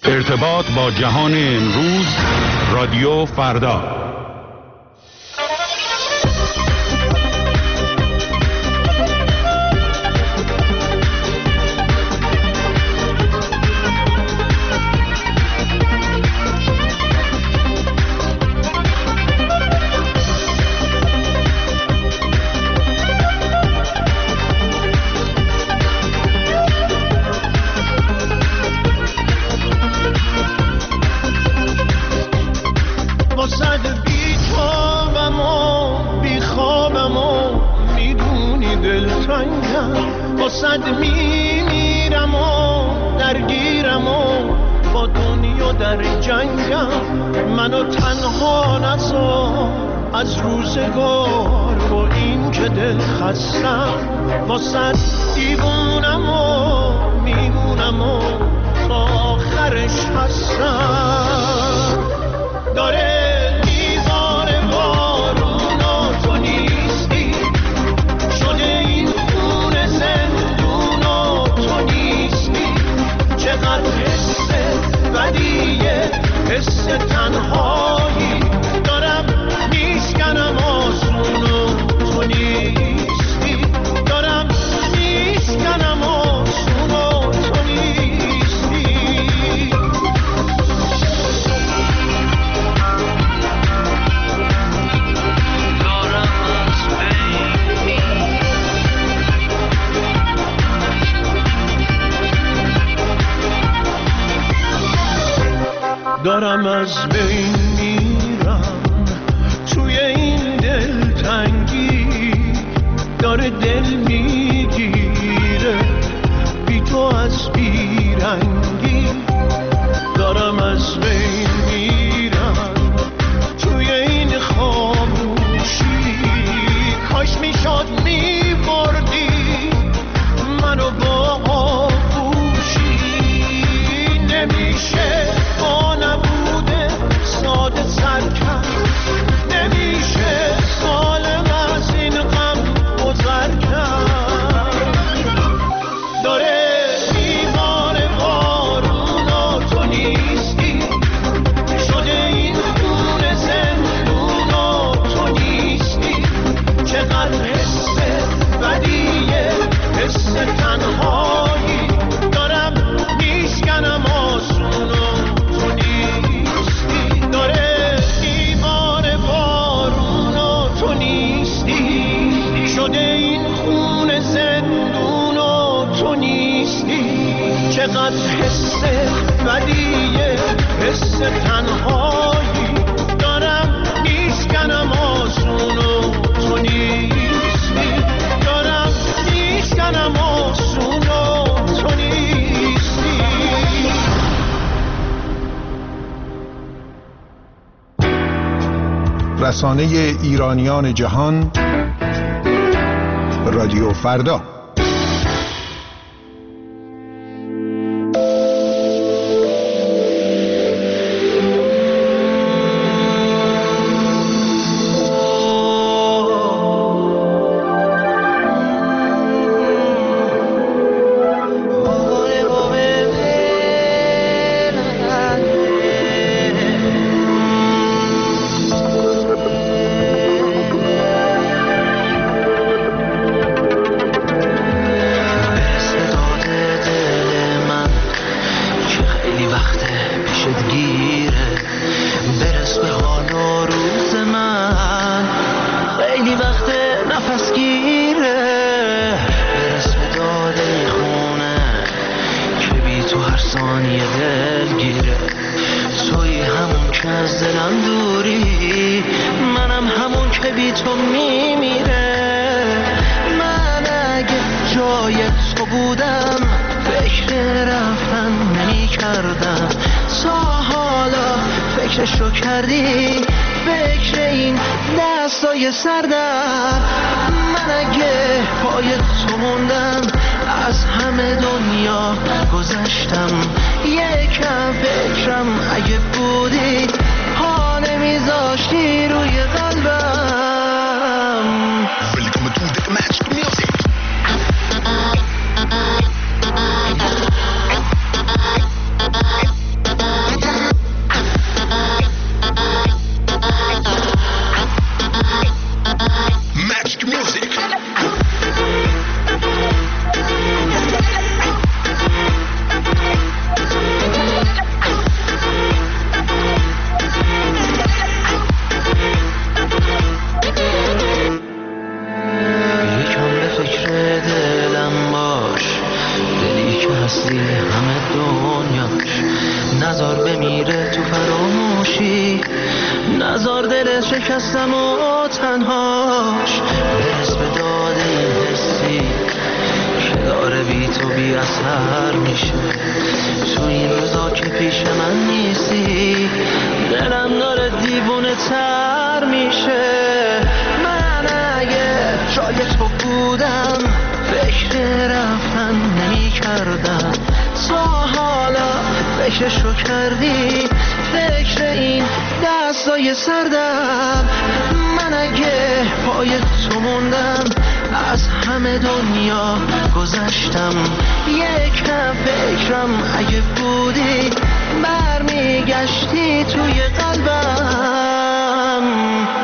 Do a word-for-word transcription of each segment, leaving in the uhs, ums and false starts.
ارتباط با جهان امروز، رادیو فردا. صد میمیرم و درگیرم و با دنیا در جنگم، منو تنها نذار از روزگار و این که دل خستم، واسه دیوونم و میمونم و تا آخرش هستم. داره میباره بارون و تو نیستی، شده این خونه زندون و تو نیستی، چقدر حس بدیه، حس تنهایی دارم میشکنم آسون و تو نیستی، دارم میشکنم آسون و تو نیستی. دارم از بین میرم توی این دلتنگی، داره دل میگیره بی تو از بیرنگی، دارم از بین میرم توی این خاموشی، کاش میشد میبردی منو با آغوشی، نمیشه با نبوده ساده سر کرد، نمیشه سالم از این غم گذر کرد. داره میباره بارون و تو نیستی، شده این خونه زندون و تو نیستی، چقدر حس بدیه، حس تنهایی دارم میشکنم آسون و تو نیستی، داره میباره بارون و تو نیستی، شده این خونه زندون و تو نیستی، چقدر حس بدیه، حس تنهایی دارم میشکنم آسون و تو نیستی، دارم میشکنم آسون و تو نیستی. رسانه ایرانیان جهان، رادیو فردا. میره تو فراموشی، نزار دل شکستم و تنهاش برس به داد این حسی که داره بی تو بی اثر میشه. تو این روزا که پیش من نیستی دلم داره دیوونه تر میشه. من اگه جای تو بودم فکر رفتن نمی کردم، تا حالا فکرشو کردی فکر این دستای سردم. من اگه پای تو موندم از همه دنیا گذشتم، یکم فکرم اگه بودی برمیگشتی توی قلبم.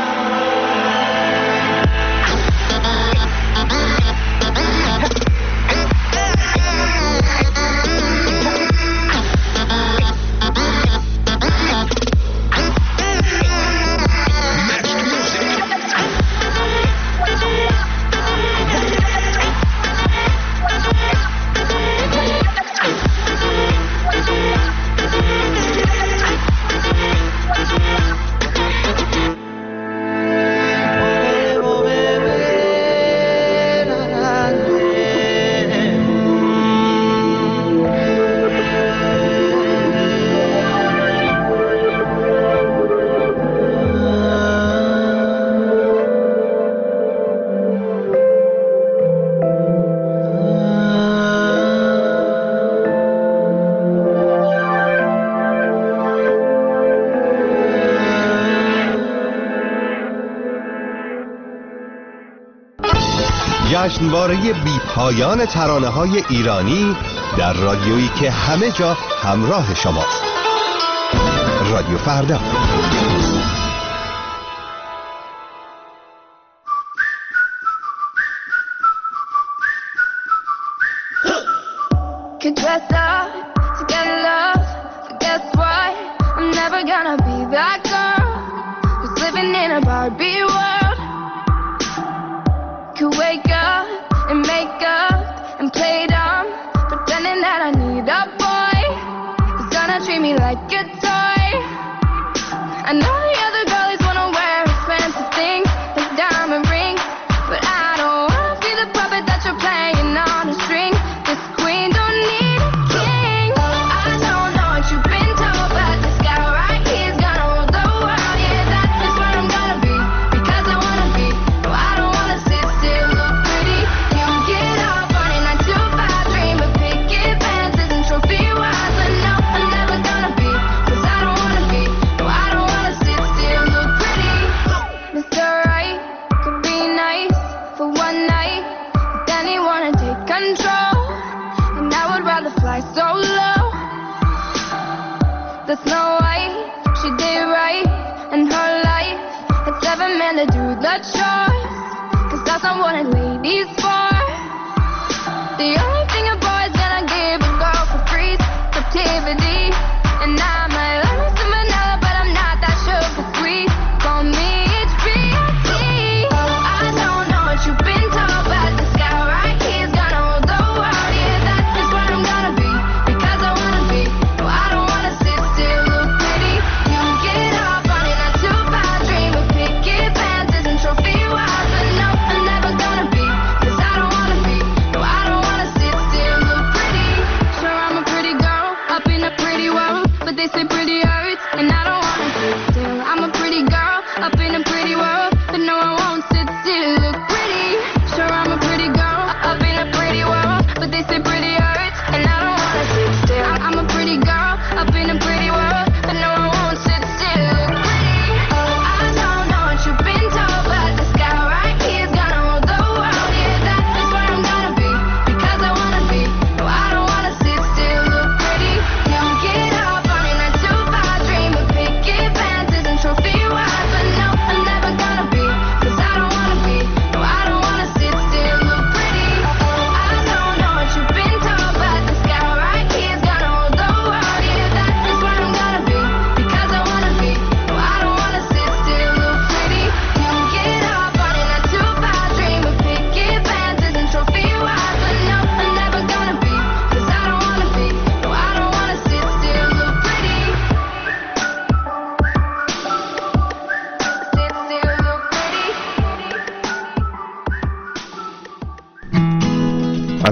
جشنواره بی پایان ترانه‌های ایرانی در رادیویی که همه جا همراه شماست. رادیو فردا. Could dress up to get love, but guess what? I'm never gonna be that girl who's living in a Barbie world. Could wake up and make up and play dumb, pretending that I need a boy who's gonna treat me like a toy. I know the other girlies wanna wear expensive things like diamond rings, but I don't wanna be the puppet that you're playing on a string. This queen don't need a king. I don't know what you've been told, but this guy right here's gonna rule the world. Yeah, that is where I'm gonna be, because I wanna be. No, I don't wanna sit still, look pretty. You get up on a nine to five dream of picket fences and trophy wives, but no, I'm never gonna be, cause I don't wanna be. No, I don't wanna sit still, look pretty. Mister Right could be nice for one night, but then he wanna take control, and I would rather fly so low. The Snow White, she did right in her life, had seven men to do the choice, cause that's not what a lady's for. The only thing a boy's gonna give a girl for free is captivity, and I might love me some vanilla, but I'm not that sugar sweet. Call me H B T. I don't know what you've been told, but this guy right here's gonna rule the world. Yeah, that is where I'm gonna be, because I wanna be. No, I don't wanna sit still, look pretty. You get up on a nine to five dream of picket fences and trophy wives, but no, I'm never gonna be, cause I don't wanna be. No, I don't wanna sit still, look pretty. Sure, I'm a pretty girl up in a pretty world, but they say pretty hurts, and I don't wanna sit still. I'm a pretty girl up in a pretty world, but no, I won't sit still, look pretty. Sure, I'm a pretty girl up in a pretty world, but they say pretty hurts, and I don't wanna sit still. I'm a pretty girl up in a pretty world, but no, I won't sit still, look pretty. I don't know what you've been told, but this guy right here's gonna rule the world. Yeah, that is where I'm gonna be, because I wanna be. No, I don't wanna sit still, look pretty. You get up on a nine to five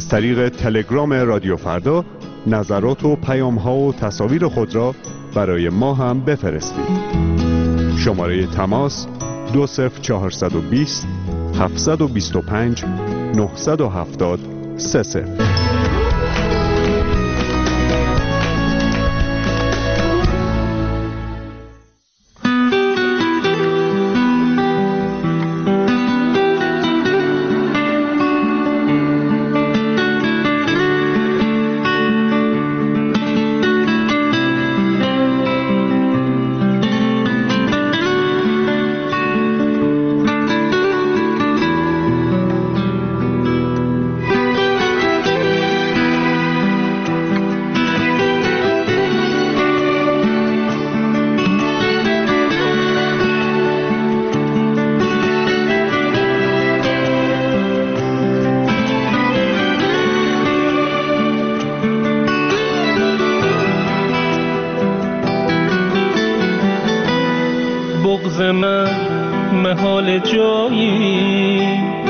از طریق تلگرام رادیو فردا نظرات و پیام ها و تصاویر خود را برای ما هم بفرستید. شماره تماس دو صفر چهارصد و بیست هفتصد و بیست و پنج نهصد و هفتاد سه صفر. بغض من محال جایی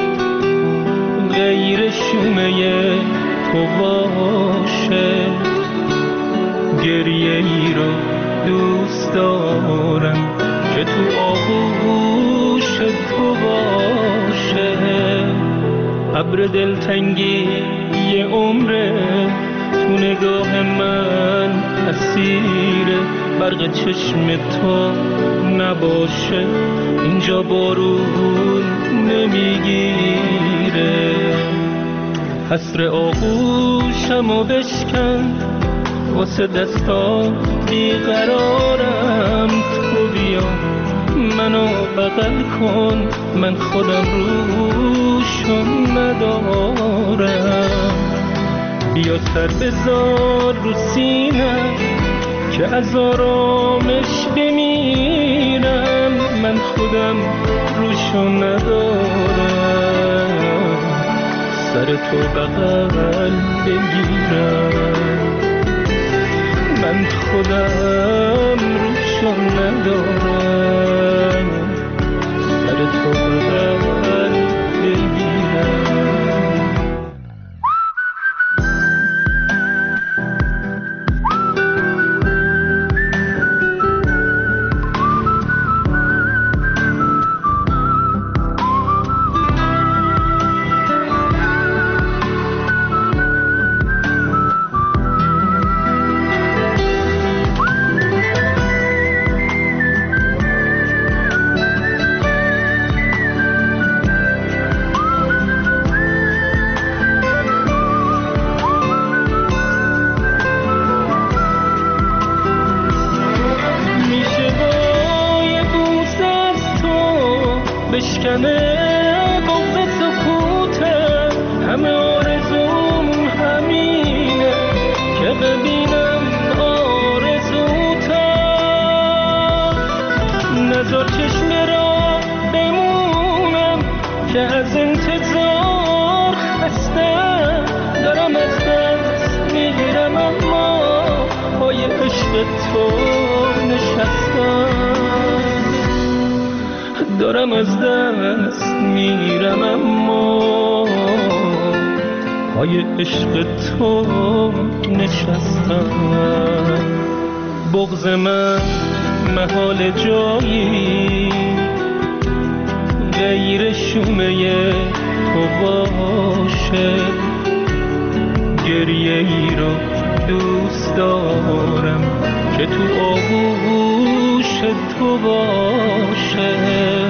غیر شومه تو باشه، گریه ای رو دوست دارم که تو آغوش تو باشه. ابر دلتنگی یه عمره تو نگاه من اسیره، برق چشم تو نباشه اینجا بارون نمیگیره. حسر آغوشمو بشکن واسه دستا بیقرارم، تو بیا منو بغل کن من خودم روشو ندارم. بیا سر بذار رو سینه که از آرامش بمیرم، من خودم روشو ندارم. سر تو بغل بگیرم، من خودم روشو ندارم. سر تو بغل بگیرم. بشکنه بغض سکوته، همه آرزوم همینه که ببینم آرزوتم. نذار چشم را بمونم که از انتظار خستم، دارم از دست میگیرم اما پای عشق تو نشستم. دارم از دست میرم اما پای عشق تو نشستم. بغض من محال جایی غیر شومه تو باشه، گریه ای رو دوست دارم که تو آغوش تو باشه.